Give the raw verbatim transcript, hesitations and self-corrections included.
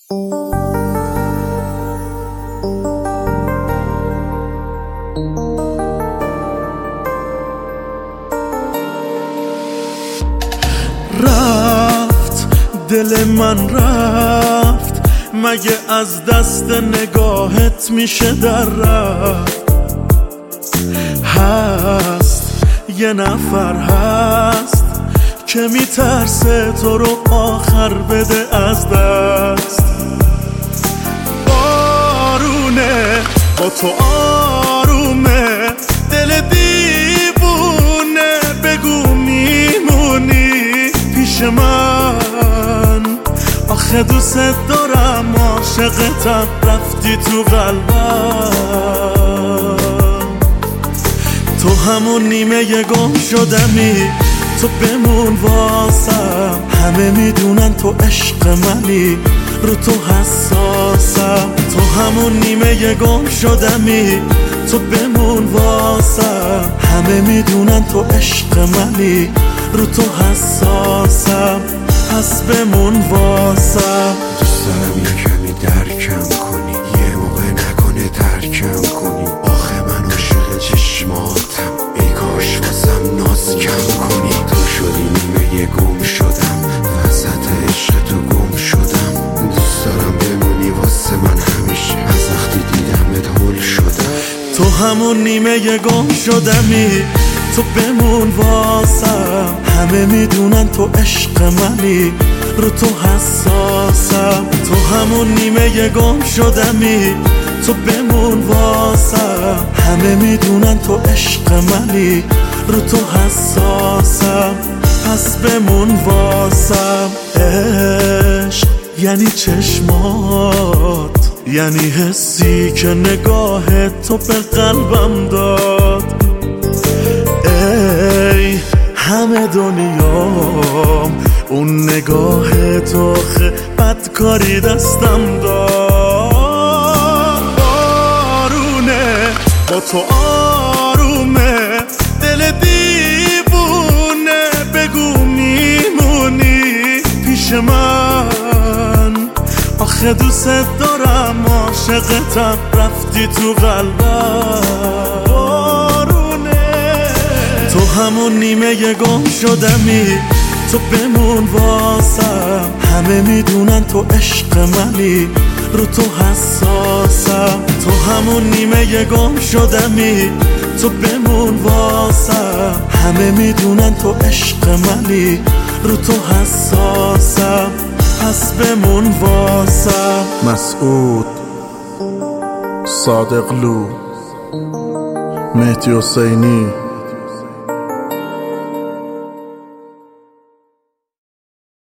رفت دل من رفت، مگه از دست نگاهت میشه در رفت؟ هست یه نفر هست که میترسه تو رو آخر بده از دست. بارونه با تو آرومه، دل دیوونه، بگو میمونی پیش من؟ آخه دوست دارم، عاشقتم، رفتی تو قلبم. تو همون نیمه گم شدمی، تو بمون واسم. همه میدونن تو عشق منی، رو تو حساسم. تو همون نیمه گم شدمی، تو بمون واسم. همه میدونن تو عشق منی، رو تو حساسم. پس بمون واسم. دوست دارم یه کمی درکم کنی، یه موقع نکنه ترکم کنی. آخه من عاشق چشماتم، ای کاش واسم ناز کم کنی. تو شدی نیمه گم شدم، وسط عشق تو گم شدم. دوست دارم بمونی واسه من همیشه، از وقتی دیدمت هول شدم. تو همون نیمه گم شدمی، تو بمون واسم. همه میدونن تو عشق منی، رو تو حساسم. تو همون نیمه گم شدمی، تو بمون واسم. همه میدونن تو عشق منی، رو تو حساسم. پس بمون واسم. عشق یعنی چشمات، یعنی حسی که نگاه تو به قلبم داد. ای همه دنیام اون نگاه تو، خه بدکاری دستم داد. بارونه با تو آرومه، دل دیوونه، بگو میمونی پیش من؟ آخه دوست دارم، عاشقتم، رفتی تو قلبم. تو همون نیمه گم شدمی، تو بمون واسم. همه میدونن تو عشق منی، رو تو حساسم. تو همون نیمه گم شدمی، تو بمون واسم. همه میدونن تو عشق منی، رو تو حساسم. پس بمون واسم. مسعود، صادقلو، مهدی حسینی.